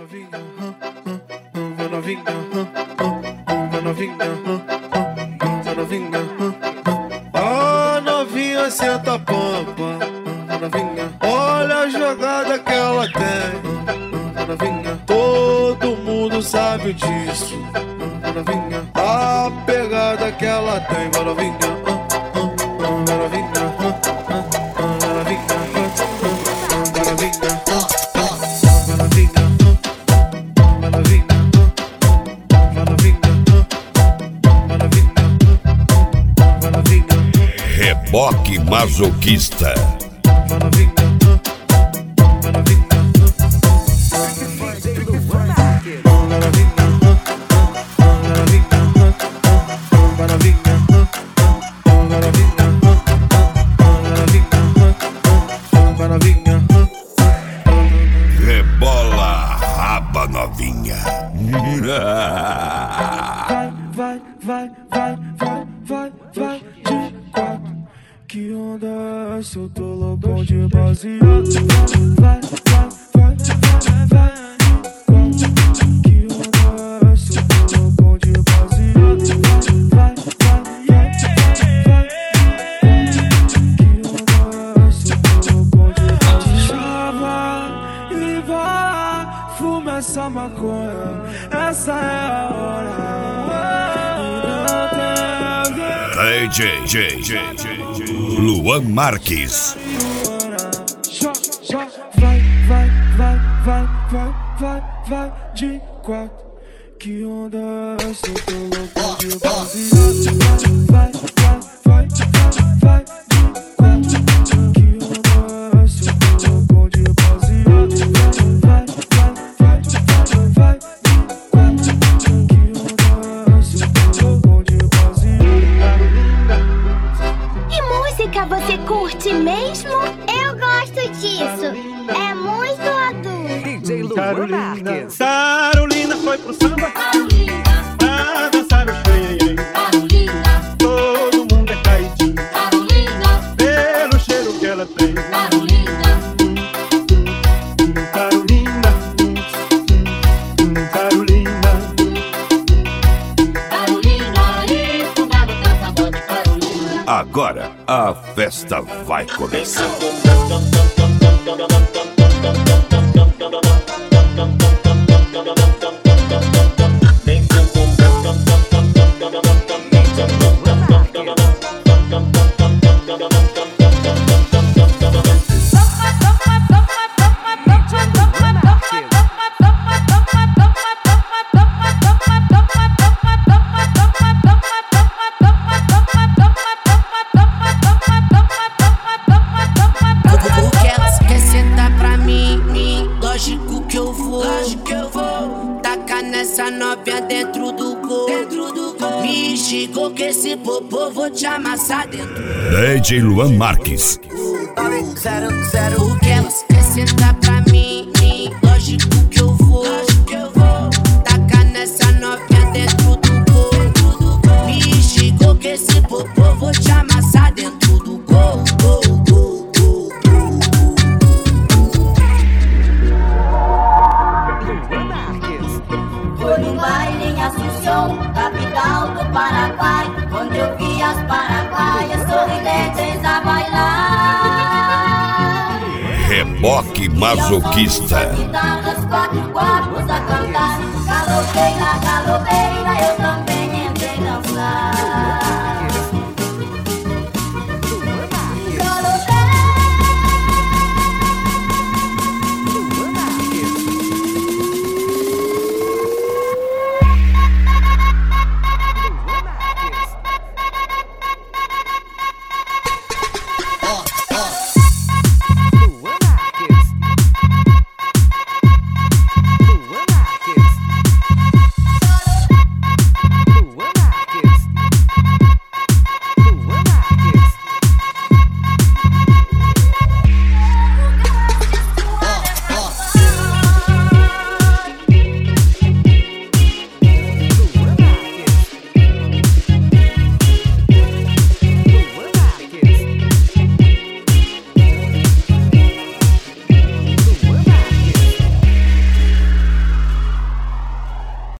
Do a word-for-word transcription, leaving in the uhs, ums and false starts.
novinha, vai novinha, vai novinha, vai novinha. A novinha senta a pampa, vai novinha. Olha a jogada que ela tem, vai novinha. Todo mundo sabe disso, vai novinha. A pegada que ela tem, vai novinha, vai novinha. Reboque masoquista. Rebola raba novinha. Vai, vai, vai, vai, vai, vai de quatro. Que onda é essa? Eu tô loucão de baseado. Vai, vai, vai, vai, vai. Que onda é essa? Eu tô loucão de baseado. Vai, vai, vai, vai. Que onda é essa? Eu tô loucão de baseado. Chava e vai, fuma essa maconha. Essa é a hora. D J, J, J, J, Luan Marques. Vai, vai, vai, vai, vai, vai, vai de quatro. Que onda é essa? Eu tô louco de baseado. Vai, vai, vai, vai de quatro. Que onda é essa? Eu tô louco de baseado. Vai, vai, vai, vai de quatro. Que onda é essa? Eu tô louco de baseado. E música você curte mesmo? Eu gosto disso. É muito adulto. D J Luan Marques. Carolina foi pro samba Carolina, pra dançar o xenhenhen. Carolina, Todo mundo é caidinho Carolina, pelo cheiro que ela tem. Carolina, Carolina, Carolina. Carolina, e fungado dança bode Carolina. Agora a festa vai começar. Essa novinha dentro do gol, dentro do gol. Me chegou que esse popô vou te amassar dentro. D J Luan Marques. Zero, zero. Porque elas querem sentar pra mim, mim. Lógico que eu vou, lógico que eu vou. Tacar nessa novinha dentro do gol, dentro do gol. Me chegou que esse popô vou te amassar dentro do gol, gol, gol, gol, gol. Foi no baile em Assunção, capital do Paraguai, onde eu vi as paraguaias sorridentes a bailar. Reboque masoquista. Guitarras, quatro guapos a cantar. Galopeira, galopeira, eu